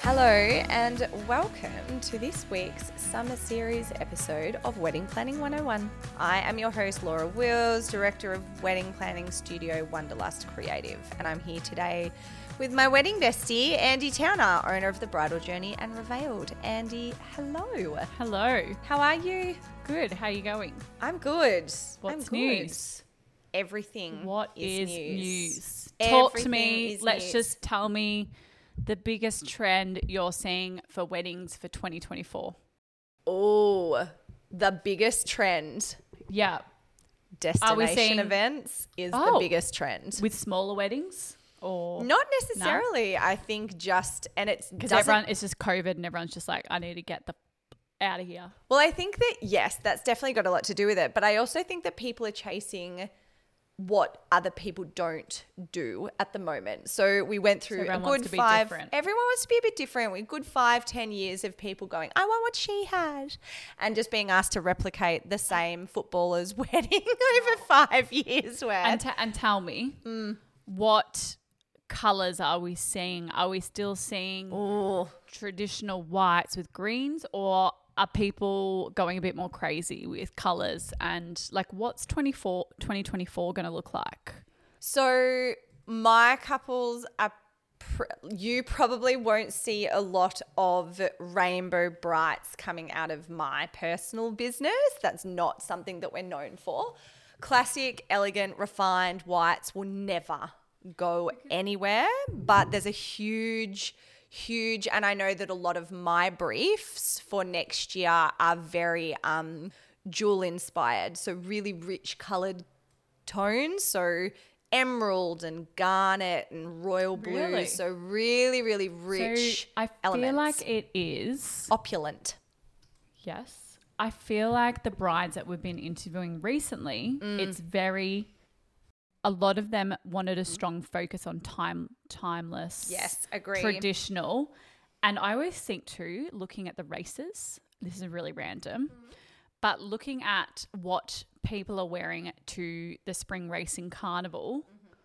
Hello and welcome to this week's Summer Series episode of Wedding Planning 101. I am your host Laura Wills, Director of Wedding Planning Studio Wonderlust Creative, and I'm here today with my wedding bestie, Andy Towner, owner of The Bridal Journey and Revealed. Andy, hello. Hello. How are you? Good. How are you going? I'm good. What's I'm news? Good. Everything What is news? Talk to me. Everything is Let's news. just tell me the biggest trend you're seeing for weddings for 2024. Oh, the biggest trend. Yeah. Destination seeing- events is the Oh. biggest trend. With smaller weddings or Not necessarily. I think just, and it's because doesn't- everyone it's just COVID and everyone's just like, I need to get the out of here. Well, I think that yes, that's definitely got a lot to do with it. But I also think that people are chasing what other people don't do at the moment. So we went through a everyone wants good to be 5. different. Everyone wants to be a bit different. We good 5-10 years of people going, I want what she had, and just being asked to replicate the same footballer's wedding over 5 years. Worth. And tell me, what colours are we seeing? Are we still seeing traditional whites with greens, or are people going a bit more crazy with colours? And like, what's 2024 going to look like? So my couples are, you probably won't see a lot of rainbow brights coming out of my personal business. That's not something that we're known for. Classic, elegant, refined whites will never go anywhere, but there's a huge, and I know that a lot of my briefs for next year are very jewel inspired. So really rich colored tones. So emerald and garnet and royal blue. Really? So really, really rich So I elements. feel like it is. Opulent. Yes. I feel like the brides that we've been interviewing recently, it's very, a lot of them wanted a strong focus on timeless. Yes, agree. Traditional. And I always think too, looking at the races, this is really random, but looking at what people are wearing to the spring racing carnival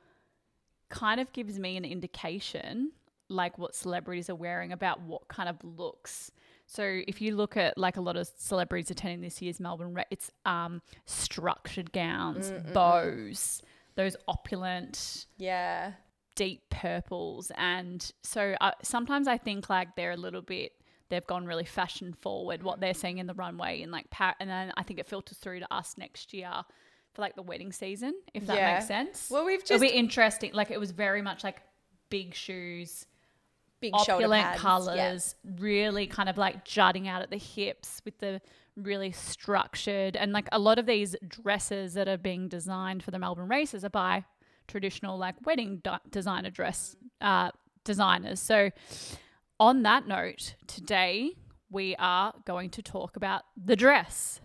kind of gives me an indication like what celebrities are wearing about what kind of looks. So if you look at like a lot of celebrities attending this year's Melbourne, it's structured gowns, bows, those opulent, Yeah. deep purples. And so sometimes I think like they're a little bit, they've gone really fashion forward, what they're seeing in the runway and like, and then I think it filters through to us next year for like the wedding season, if that Yeah. makes sense. Well, we've It'll just be interesting. Like it was very much like big shoes, big shoulder opulent pads. colours, really kind of like jutting out at the hips with the really structured, and like a lot of these dresses that are being designed for the Melbourne races are by traditional like wedding designer dress designers. So on that note, today we are going to talk about the dress.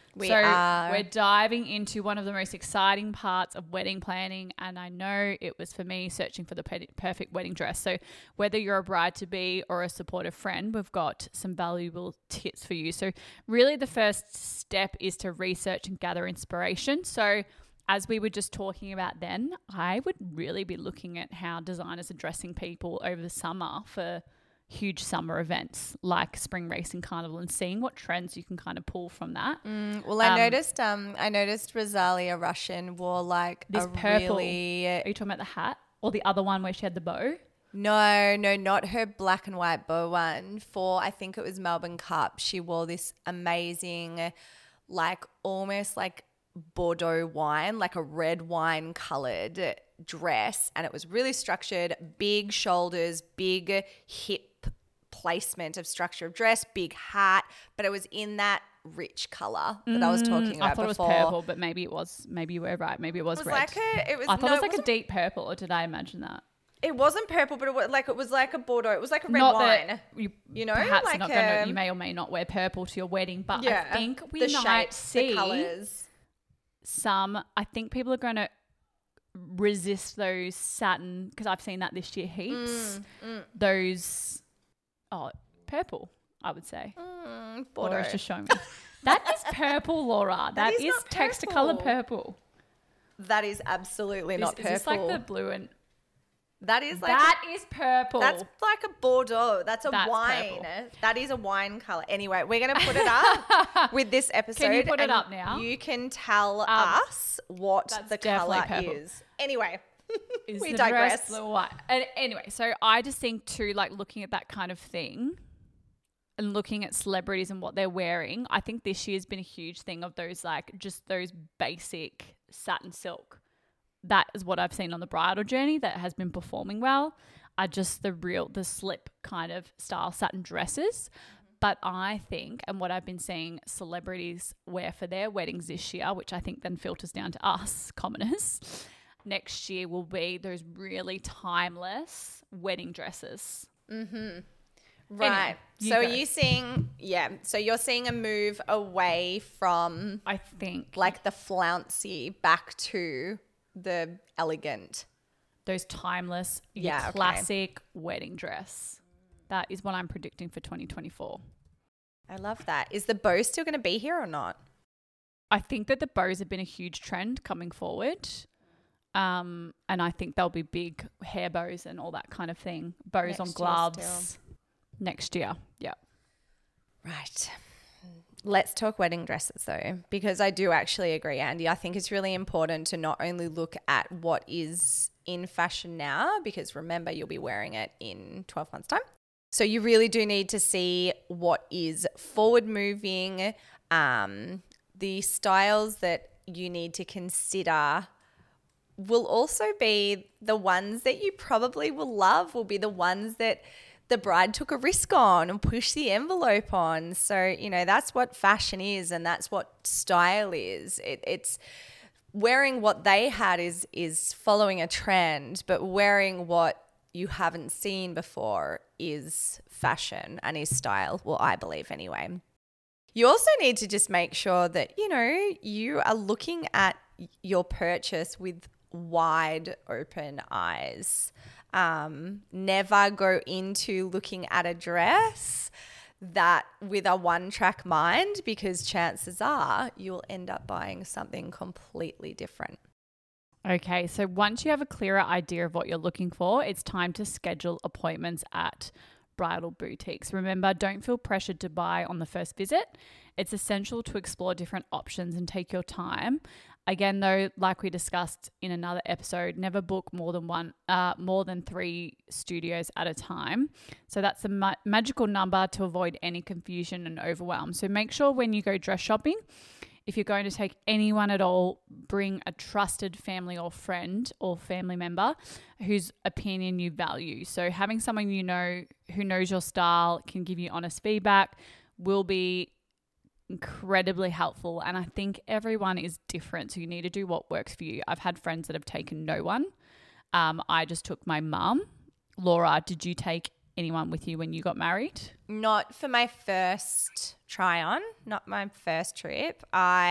We're diving into one of the most exciting parts of wedding planning, and I know it was for me searching for the perfect wedding dress. So whether you're a bride-to-be or a supportive friend, we've got some valuable tips for you. So really the first step is to research and gather inspiration. So as we were just talking about then, I would really be looking at how designers are dressing people over the summer for huge summer events like spring racing carnival, and seeing what trends you can kind of pull from that. Well, I noticed Rosalia Russian wore like This a purple. really Are you talking about the hat or the other one where she had the bow? No, not her black and white bow one. For I think it was Melbourne Cup, she wore this amazing, like almost like Bordeaux wine, like a red wine colored dress, and it was really structured, big shoulders, big hip placement of structure of dress, big hat, but it was in that rich color that I was talking about I thought before. it was purple, but maybe you were right. Maybe it was red. I thought it was like a deep purple, or did I imagine that? It wasn't purple, but it was like a Bordeaux. It was like a red Not wine. that you know, perhaps like are not gonna, you may or may not wear purple to your wedding, but yeah, I think we the might shapes, see the colors. I think people are going to resist those satin, because I've seen that this year heaps. Those, purple, I would say. Bordeaux. Laura's just showing me. That is purple, Laura. That is is not Texticolour purple. purple. That is absolutely not purple. Is this like the blue and That is like that is purple. That's like a Bordeaux. That's wine. Purple. That is a wine color. Anyway, we're going to put it up with this episode. Can you put it up now? You can tell us what the color purple. is. Anyway, Is we the digress. dress the white? And anyway, so I just think too, like looking at that kind of thing and looking at celebrities and what they're wearing, I think this year's been a huge thing of those like just those basic satin silk. That is what I've seen on the bridal journey that has been performing well, are just the slip kind of style satin dresses. But I think, and what I've been seeing celebrities wear for their weddings this year, which I think then filters down to us commoners, next year will be those really timeless wedding dresses. Right. Anyway, So are you seeing, so you're seeing a move away from I think like the flouncy back to the elegant. those timeless, okay. classic wedding dress. That is what I'm predicting for 2024. I love that. Is the bow still going to be here or not? I think that the bows have been a huge trend coming forward. And I think there'll be big hair bows and all that kind of thing. Bows Next on year gloves still. next year. Yeah. Right. Let's talk wedding dresses though, because I do actually agree, Andy. I think it's really important to not only look at what is in fashion now, because remember, you'll be wearing it in 12 months' time. So you really do need to see what is forward moving, the styles that you need to consider will also be the ones that you probably will love, will be the ones that the bride took a risk on and pushed the envelope on. So, that's what fashion is, and that's what style is. It's wearing what they had is following a trend, but wearing what you haven't seen before is fashion and is style. Well, I believe anyway. You also need to just make sure that, you are looking at your purchase with wide open eyes. Never go into looking at a dress that with a one-track mind, because chances are you'll end up buying something completely different. Okay, so once you have a clearer idea of what you're looking for, it's time to schedule appointments at bridal boutiques. Remember, don't feel pressured to buy on the first visit. It's essential to explore different options and take your time. Again, though, like we discussed in another episode, never book more than 3 studios at a time. So that's a magical number to avoid any confusion and overwhelm. So make sure when you go dress shopping, if you're going to take anyone at all, bring a trusted family or friend or family member whose opinion you value. So having someone you know who knows your style, can give you honest feedback, will be incredibly helpful. And I think everyone is different, so you need to do what works for you. I've had friends that have taken no one. I just took my mum. Laura, did you take anyone with you when you got married? Not for my first try on, not my first trip.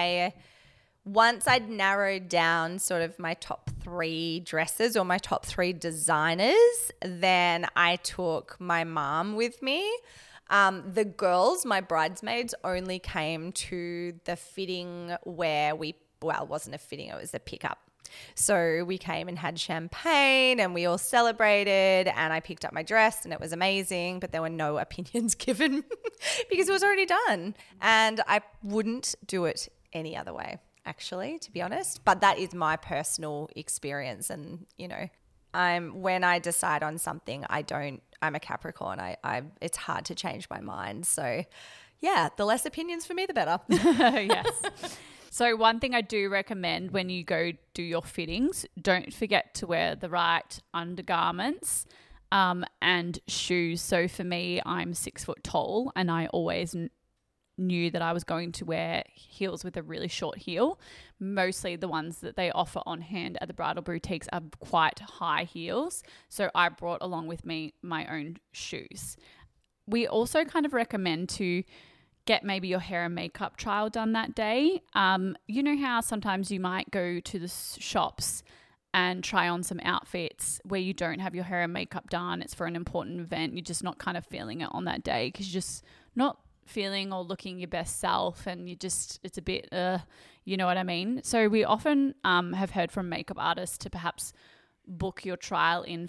Once I'd narrowed down sort of my top 3 dresses or my top 3 designers, then I took my mom with me. The girls, my bridesmaids, only came to the fitting where it wasn't a fitting, it was a pickup. So we came and had champagne and we all celebrated, and I picked up my dress and it was amazing, but there were no opinions given because it was already done. And I wouldn't do it any other way, actually, to be honest. But that is my personal experience. And, when I decide on something, I'm a Capricorn. It's hard to change my mind. So yeah, the less opinions for me, the better. Yes. So one thing I do recommend when you go do your fittings, don't forget to wear the right undergarments and shoes. So for me, I'm 6 foot tall, and I always knew that I was going to wear heels with a really short heel. Mostly the ones that they offer on hand at the bridal boutiques are quite high heels. So I brought along with me my own shoes. We also kind of recommend to get maybe your hair and makeup trial done that day. You know how sometimes you might go to the shops and try on some outfits where you don't have your hair and makeup done. It's for an important event. You're just not kind of feeling it on that day because you're just not feeling or looking your best self, and it's a bit, you know what I mean? So we often have heard from makeup artists to perhaps book your trial in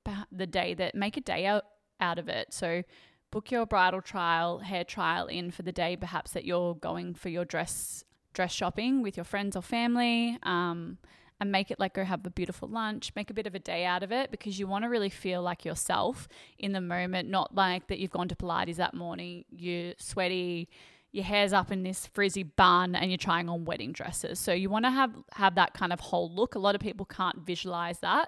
the day that make a day out of it. So book your bridal trial, hair trial in for the day perhaps that you're going for your dress shopping with your friends or family, and make it like go have a beautiful lunch, make a bit of a day out of it, because you want to really feel like yourself in the moment, not like that you've gone to Pilates that morning, you're sweaty, your hair's up in this frizzy bun and you're trying on wedding dresses. So you want to have that kind of whole look. A lot of people can't visualize that.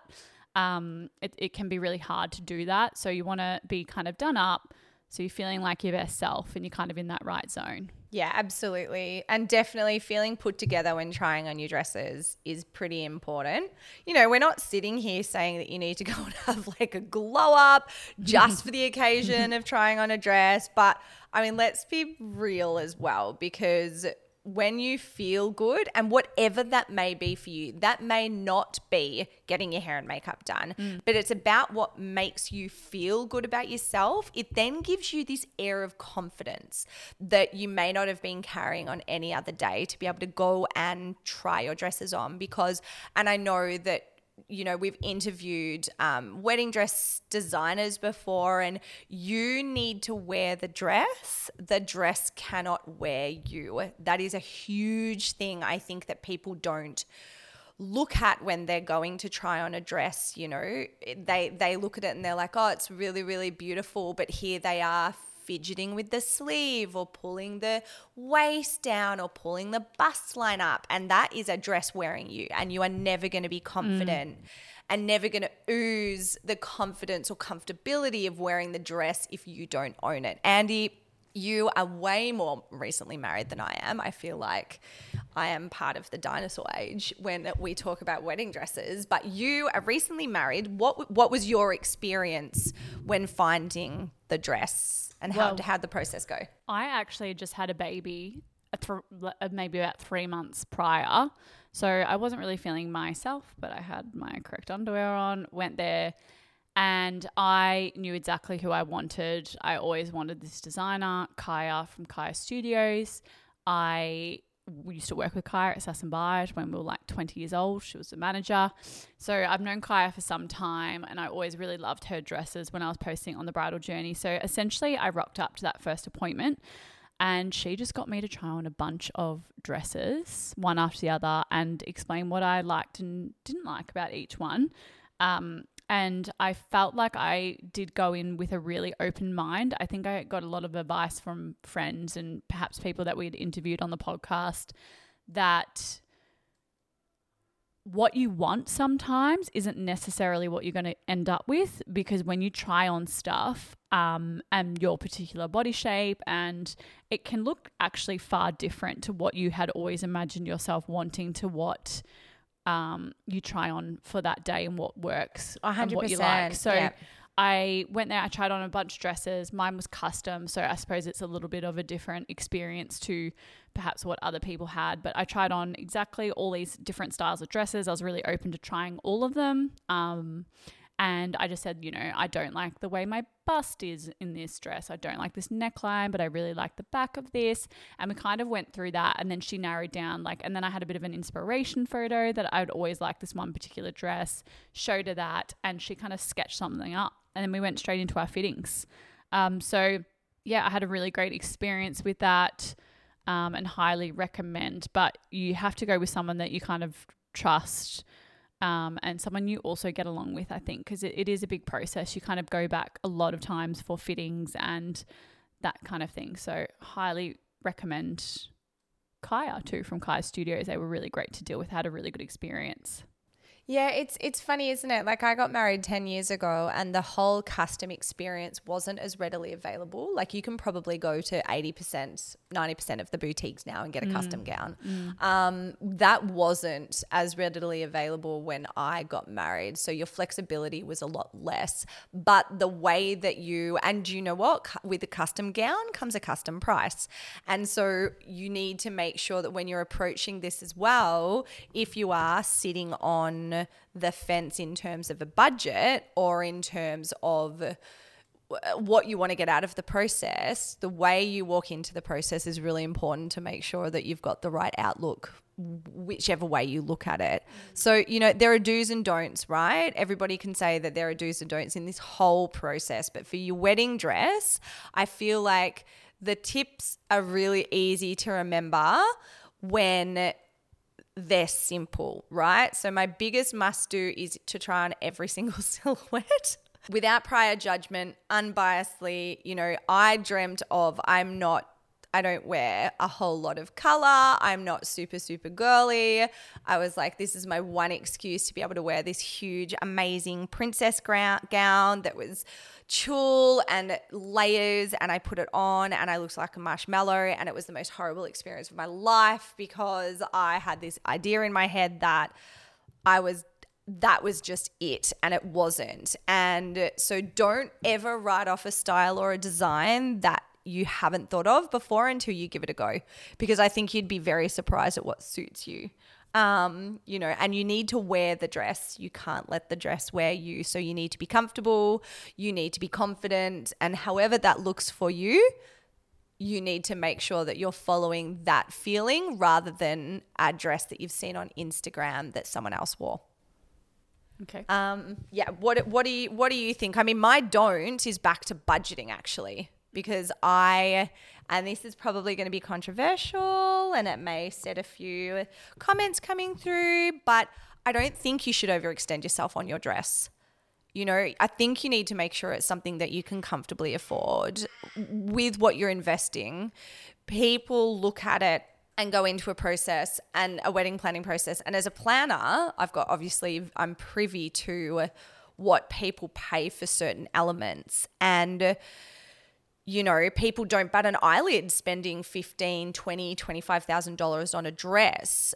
It can be really hard to do that. So you want to be kind of done up so you're feeling like your best self and you're kind of in that right zone. Yeah, absolutely. And definitely feeling put together when trying on your dresses is pretty important. You know, we're not sitting here saying that you need to go and have like a glow up just for the occasion of trying on a dress. But I mean, let's be real as well, because when you feel good, and whatever that may be for you, that may not be getting your hair and makeup done, but it's about what makes you feel good about yourself. It then gives you this air of confidence that you may not have been carrying on any other day to be able to go and try your dresses on. Because, and I know that, you know, we've interviewed wedding dress designers before, and you need to wear the dress. The dress cannot wear you. That is a huge thing I think that people don't look at when they're going to try on a dress. You know, they look at it and they're like, oh, it's really, really beautiful. But here they are fidgeting with the sleeve or pulling the waist down or pulling the bust line up, and that is a dress wearing you, and you are never going to be confident and never going to ooze the confidence or comfortability of wearing the dress if you don't own it. Andi, you are way more recently married than I am. I feel like I am part of the dinosaur age when we talk about wedding dresses, but you are recently married. What was your experience when finding the dress? And how'd the process go? I actually just had a baby maybe about 3 months prior. So I wasn't really feeling myself, but I had my correct underwear on, went there, and I knew exactly who I wanted. I always wanted this designer, Kaya from Kaya Studios. We used to work with Kaya at Sass & Bide when we were like 20 years old. She was the manager. So I've known Kaya for some time, and I always really loved her dresses when I was posting on The Bridal Journey. So essentially I rocked up to that first appointment, and she just got me to try on a bunch of dresses, one after the other, and explain what I liked and didn't like about each one. And I felt like I did go in with a really open mind. I think I got a lot of advice from friends and perhaps people that we'd interviewed on the podcast, that what you want sometimes isn't necessarily what you're going to end up with, because when you try on stuff and your particular body shape, and it can look actually far different to what you had always imagined yourself wanting, to what you try on for that day and what works 100%, and what you like. So yeah. I went there, I tried on a bunch of dresses. Mine was custom, so I suppose it's a little bit of a different experience to perhaps what other people had. But I tried on exactly all these different styles of dresses. I was really open to trying all of them. And I just said, you know, I don't like the way my bust is in this dress. I don't like this neckline, but I really like the back of this. And we kind of went through that. And then she narrowed down, and then I had a bit of an inspiration photo that I would always like this one particular dress, showed her that, and she kind of sketched something up. And then we went straight into our fittings. So yeah, I had a really great experience with that, and highly recommend. But you have to go with someone that you kind of trust, and someone you also get along with, I think, because it is a big process. You kind of go back a lot of times for fittings and that kind of thing. So highly recommend Kaya too, from Kaya Studios. They were really great to deal with, had a really good experience. Yeah, it's funny, isn't it? Like, I got married 10 years ago, and the whole custom experience wasn't as readily available. Like, you can probably go to 80%, 90% of the boutiques now and get a custom gown. That wasn't as readily available when I got married. So your flexibility was a lot less. But the way that and you know what? With a custom gown comes a custom price. And so you need to make sure that when you're approaching this as well, if you are sitting on the fence in terms of a budget or in terms of what you want to get out of the process, the way you walk into the process is really important to make sure that you've got the right outlook, whichever way you look at it. So, you know, there are do's and don'ts, right? Everybody can say that there are do's and don'ts in this whole process. But for your wedding dress, I feel like the tips are really easy to remember when they're simple, right? So my biggest must do is to try on every single silhouette without prior judgment, unbiasedly. You know, I dreamt of, I don't wear a whole lot of color. I'm not super, super girly. I was like, this is my one excuse to be able to wear this huge, amazing princess gown that was tulle and layers, and I put it on and I looked like a marshmallow, and it was the most horrible experience of my life because I had this idea in my head that that was just it, and it wasn't. And so don't ever write off a style or a design that you haven't thought of before until you give it a go, because I think you'd be very surprised at what suits you. You know, and you need to wear the dress. You can't let the dress wear you. So you need to be comfortable. You need to be confident. And however that looks for you, you need to make sure that you're following that feeling rather than a dress that you've seen on Instagram that someone else wore. Okay. Yeah. What do you think? I mean, my don't is back to budgeting, actually, because and this is probably going to be controversial and it may set a few comments coming through, but I don't think you should overextend yourself on your dress. You know, I think you need to make sure it's something that you can comfortably afford with what you're investing. People look at it and go into a process and a wedding planning process. And as a planner, I'm privy to what people pay for certain elements. And, you know, people don't bat an eyelid spending $15,000, $20,000, $25,000 on a dress,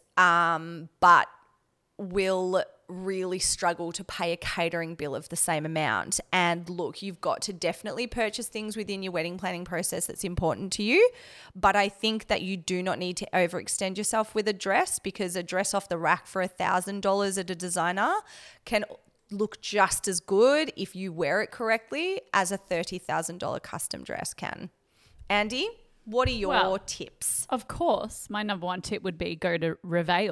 but will really struggle to pay a catering bill of the same amount. And look, you've got to definitely purchase things within your wedding planning process that's important to you. But I think that you do not need to overextend yourself with a dress, because a dress off the rack for $1,000 at a designer can look just as good if you wear it correctly as a $30,000 custom dress can. Andy, what are your tips? Of course, my number one tip would be go to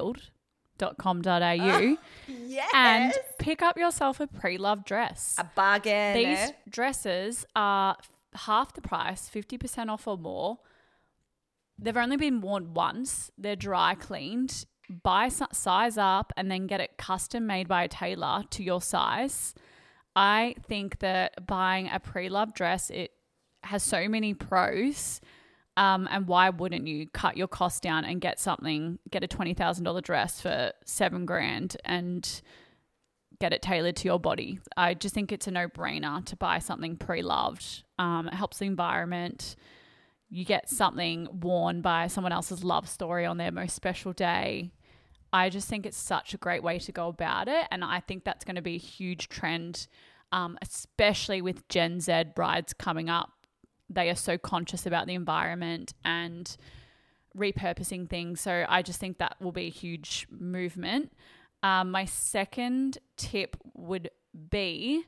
revealed.com.au Yes. and pick up yourself a pre-loved dress. A bargain. These dresses are half the price, 50% off or more. They've only been worn once. They're dry cleaned. Buy size up and then get it custom made by a tailor to your size. I think that buying a pre-loved dress, it has so many pros. And why wouldn't you cut your costs down and get a $20,000 dress for $7,000 and get it tailored to your body? I just think it's a no-brainer to buy something pre-loved. It helps the environment. You get something worn by someone else's love story on their most special day. I just think it's such a great way to go about it. And I think that's going to be a huge trend, especially with Gen Z brides coming up. They are so conscious about the environment and repurposing things. So I just think that will be a huge movement. My second tip would be,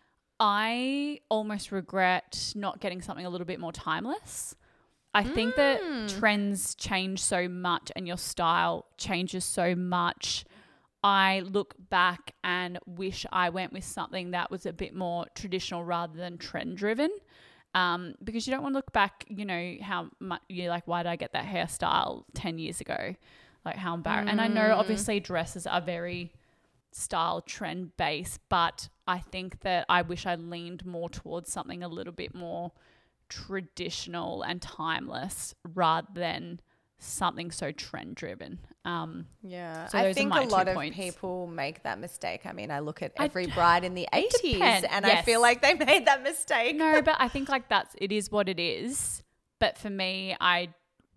I almost regret not getting something a little bit more timeless. I think that trends change so much and your style changes so much. I look back and wish I went with something that was a bit more traditional rather than trend driven. Because you don't want to look back, you know, how much you're like, why did I get that hairstyle 10 years ago? Like, how embarrassing. And I know obviously dresses are very style trend based, but I think that I wish I leaned more towards something a little bit more traditional and timeless rather than something so trend driven. Yeah, so I think a lot of points. People make that mistake. I mean, I look at every bride in the 80s depends. and Yes. I feel like they made that mistake. No, but I think like it is what it is. But for me, I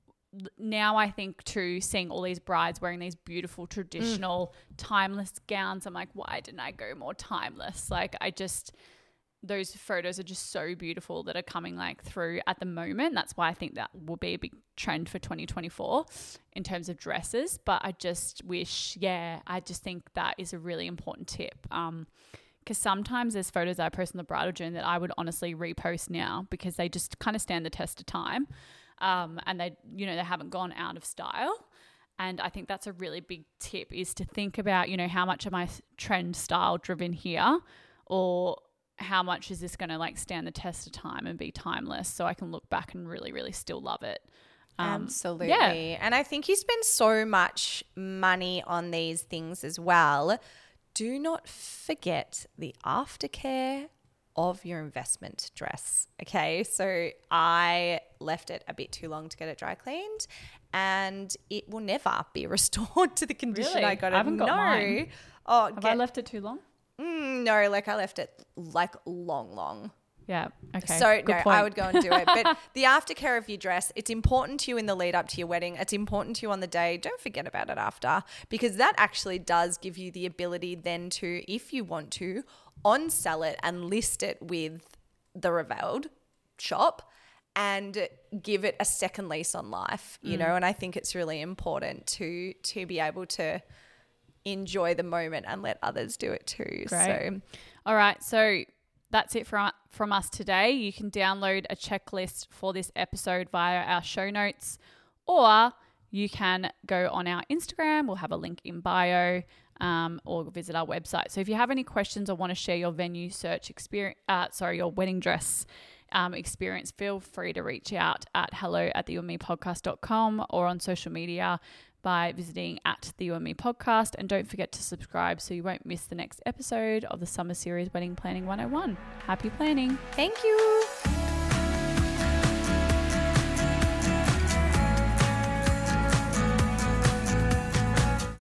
think too, seeing all these brides wearing these beautiful traditional timeless gowns, I'm like, why didn't I go more timeless? Like those photos are just so beautiful that are coming like through at the moment. That's why I think that will be a big trend for 2024 in terms of dresses. But I just wish, I just think that is a really important tip. because sometimes there's photos I post in the bridal journey that I would honestly repost now because they just kind of stand the test of time, and they haven't gone out of style. And I think that's a really big tip, is to think about, how much am I trend style driven here, or how much is this going to like stand the test of time and be timeless, so I can look back and really, really still love it. Absolutely. Yeah. And I think you spend so much money on these things as well. Do not forget the aftercare of your investment dress. Okay. So I left it a bit too long to get it dry cleaned, and it will never be restored to the condition Really? I got it. I haven't got mine. Oh, Have I left it too long? no, like I left it like long. Yeah. Okay. So Good no, point. I would go and do it. But the aftercare of your dress, it's important to you in the lead up to your wedding. It's important to you on the day. Don't forget about it after, because that actually does give you the ability then to, if you want to, on-sell it and list it with the Revealed shop and give it a second lease on life, and I think it's really important to be able to enjoy the moment and let others do it too. Great. So, all right. So that's it from us today. You can download a checklist for this episode via our show notes, or you can go on our Instagram. We'll have a link in bio, or visit our website. So if you have any questions or want to share your venue search experience, your wedding dress experience, feel free to reach out at hello@theyouandmepodcast.com or on social media by visiting @theyouandmepodcast. And don't forget to subscribe so you won't miss the next episode of the Summer Series Wedding Planning 101. Happy planning. thank you.